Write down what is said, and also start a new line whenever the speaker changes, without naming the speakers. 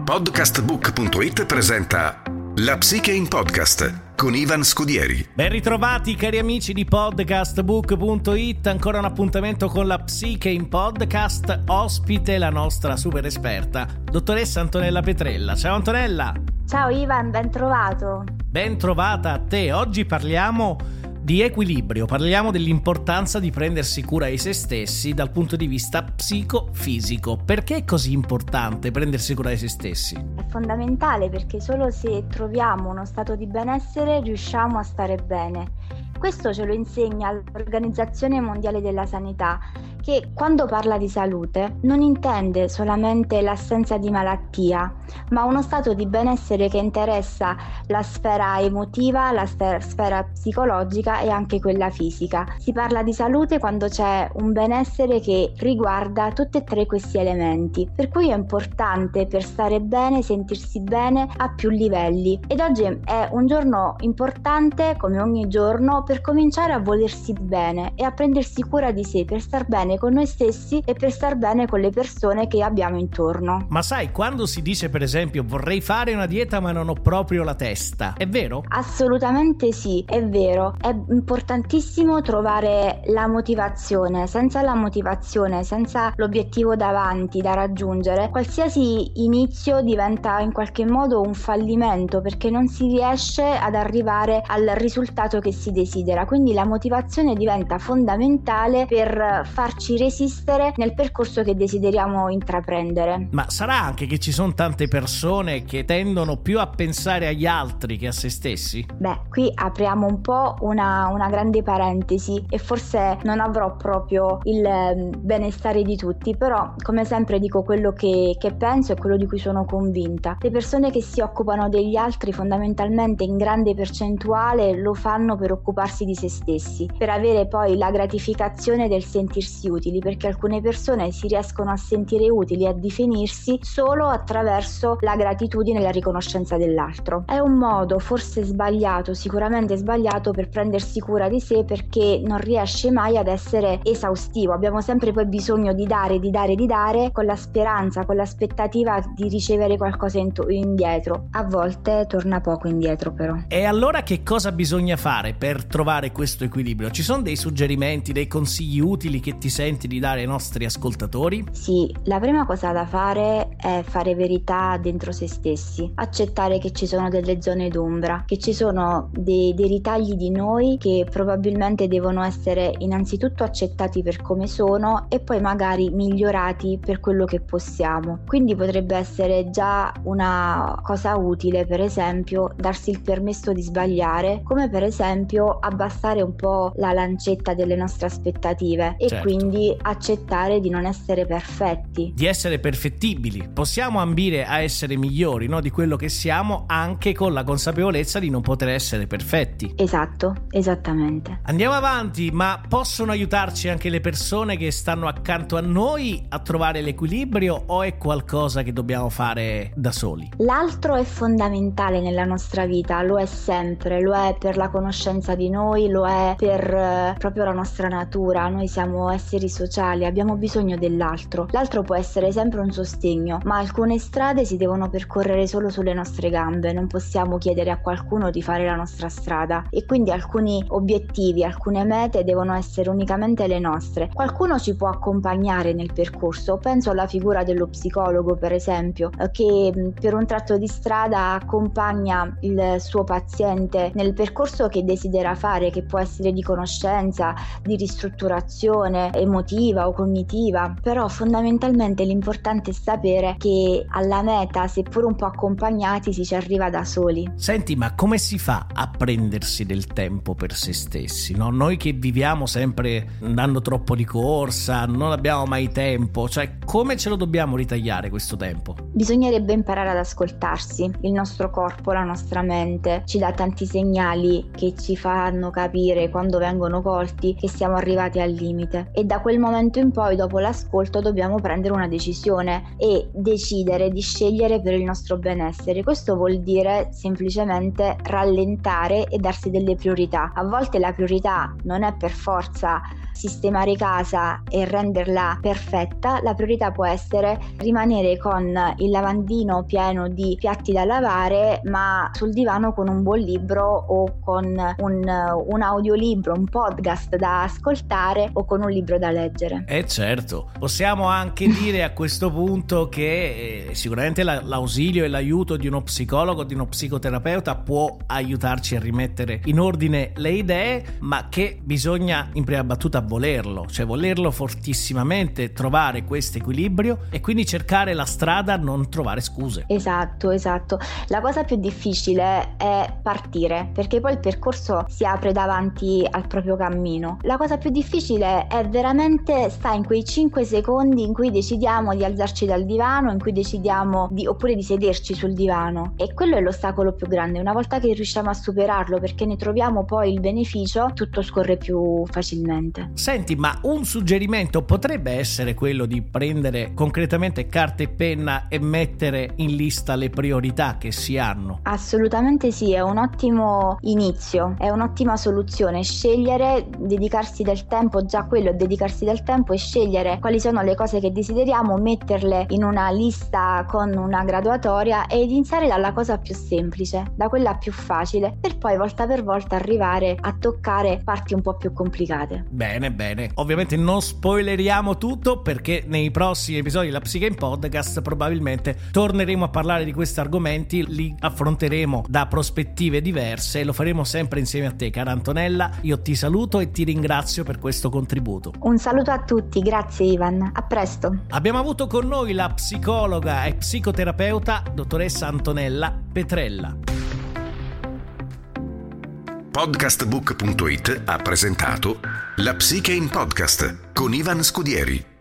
Podcastbook.it presenta La Psiche in Podcast con Ivan Scudieri.
Ben ritrovati cari amici di Podcastbook.it, ancora un appuntamento con La Psiche in Podcast, ospite la nostra super esperta, dottoressa Antonella Petrella. Ciao Antonella!
Ciao Ivan, ben trovato!
Ben trovata a te, oggi parliamo di equilibrio, parliamo dell'importanza di prendersi cura di se stessi dal punto di vista psicofisico. Perché è così importante prendersi cura di se stessi?
È fondamentale perché solo se troviamo uno stato di benessere riusciamo a stare bene. Questo ce lo insegna l'Organizzazione Mondiale della Sanità, che quando parla di salute non intende solamente l'assenza di malattia, ma uno stato di benessere che interessa la sfera emotiva, la sfera psicologica e anche quella fisica. Si parla di salute quando c'è un benessere che riguarda tutti e tre questi elementi, per cui è importante per stare bene sentirsi bene a più livelli. Ed oggi è un giorno importante, come ogni giorno, per cominciare a volersi bene e a prendersi cura di sé per star bene con noi stessi e per star bene con le persone che abbiamo intorno.
Ma sai, quando si dice per esempio vorrei fare una dieta ma non ho proprio la testa, è vero?
Assolutamente sì, è vero. È importantissimo trovare la motivazione. Senza la motivazione, senza l'obiettivo davanti da raggiungere, qualsiasi inizio diventa in qualche modo un fallimento perché non si riesce ad arrivare al risultato che si desidera. Quindi la motivazione diventa fondamentale per farci resistere nel percorso che desideriamo intraprendere.
Ma sarà anche che ci sono tante persone che tendono più a pensare agli altri che a se stessi?
Beh, qui apriamo un po' una grande parentesi e forse non avrò proprio il benestare di tutti, però come sempre dico quello che penso e quello di cui sono convinta. Le persone che si occupano degli altri fondamentalmente in grande percentuale lo fanno per occuparsi di se stessi, per avere poi la gratificazione del sentirsi utili, perché alcune persone si riescono a sentire utili, a definirsi solo attraverso la gratitudine e la riconoscenza dell'altro. È un modo forse sbagliato, sicuramente sbagliato, per prendersi cura di sé, perché non riesce mai ad essere esaustivo. Abbiamo sempre poi bisogno di dare, con la speranza, con l'aspettativa di ricevere qualcosa indietro. A volte torna poco indietro però.
E allora che cosa bisogna fare per trovare questo equilibrio? Ci sono dei suggerimenti, dei consigli utili che ti senti di dare ai nostri ascoltatori?
Sì, la prima cosa da fare è fare verità dentro se stessi, accettare che ci sono delle zone d'ombra, che ci sono dei ritagli di noi che probabilmente devono essere innanzitutto accettati per come sono e poi magari migliorati per quello che possiamo. Quindi potrebbe essere già una cosa utile, per esempio, darsi il permesso di sbagliare, come per esempio abbassare un po' la lancetta delle nostre aspettative e
certo,
quindi accettare di non essere perfetti,
di essere perfettibili. Possiamo ambire a essere migliori, no, di quello che siamo, anche con la consapevolezza di non poter essere perfetti.
Esatto, esattamente.
Andiamo avanti, ma possono aiutarci anche le persone che stanno accanto a noi a trovare l'equilibrio, o è qualcosa che dobbiamo fare da soli?
L'altro è fondamentale nella nostra vita, lo è sempre, lo è per la conoscenza di noi, lo è per proprio la nostra natura. Noi siamo esseri sociali, abbiamo bisogno dell'altro. L'altro può essere sempre un sostegno, ma alcune strade si devono percorrere solo sulle nostre gambe, non possiamo chiedere a qualcuno di fare la nostra strada e quindi alcuni obiettivi, alcune mete devono essere unicamente le nostre. Qualcuno ci può accompagnare nel percorso, penso alla figura dello psicologo per esempio, che per un tratto di strada accompagna il suo paziente nel percorso che desidera fare, che può essere di conoscenza, di ristrutturazione emotiva o cognitiva, però fondamentalmente l'importante è sapere che alla meta, seppur un po' accompagnati, si ci arriva da soli.
Senti, ma come si fa a prendersi del tempo per se stessi, no? Noi che viviamo sempre andando troppo di corsa, non abbiamo mai tempo, cioè come ce lo dobbiamo ritagliare questo tempo?
Bisognerebbe imparare ad ascoltarsi. Il nostro corpo, la nostra mente ci dà tanti segnali che ci fanno capire, quando vengono colti, che siamo arrivati al limite, e da da quel momento in poi, dopo l'ascolto, dobbiamo prendere una decisione e decidere di scegliere per il nostro benessere. Questo vuol dire semplicemente rallentare e darsi delle priorità. A volte la priorità non è per forza sistemare casa e renderla perfetta, la priorità può essere rimanere con il lavandino pieno di piatti da lavare, ma sul divano con un buon libro o con un audiolibro, un podcast da ascoltare o con un libro da leggere.
Certo, possiamo anche dire a questo punto che sicuramente l'ausilio e l'aiuto di uno psicologo, di uno psicoterapeuta può aiutarci a rimettere in ordine le idee, ma che bisogna in prima battuta volerlo fortissimamente, trovare questo equilibrio e quindi cercare la strada, non trovare scuse.
Esatto. La cosa più difficile è partire, perché poi il percorso si apre davanti al proprio cammino. La cosa più difficile è veramente sta in quei 5 secondi in cui decidiamo di alzarci dal divano, in cui decidiamo oppure di sederci sul divano, e quello è l'ostacolo più grande. Una volta che riusciamo a superarlo, perché ne troviamo poi il beneficio, tutto scorre più facilmente.
Senti, ma un suggerimento potrebbe essere quello di prendere concretamente carta e penna e mettere in lista le priorità che si hanno?
Assolutamente sì, è un ottimo inizio, è un'ottima soluzione. Scegliere, dedicarsi del tempo, già quello è dedicarsi del tempo, e scegliere quali sono le cose che desideriamo, metterle in una lista con una graduatoria e iniziare dalla cosa più semplice, da quella più facile, per poi volta per volta arrivare a toccare parti un po' più complicate.
Bene. Ovviamente non spoileriamo tutto, perché nei prossimi episodi della Psiche in Podcast probabilmente torneremo a parlare di questi argomenti, li affronteremo da prospettive diverse e lo faremo sempre insieme a te, cara Antonella. Io ti saluto e ti ringrazio per questo contributo.
Un saluto a tutti, grazie Ivan, a presto.
Abbiamo avuto con noi la psicologa e psicoterapeuta dottoressa Antonella Petrella.
Podcastbook.it ha presentato La Psiche in Podcast con Ivan Scudieri.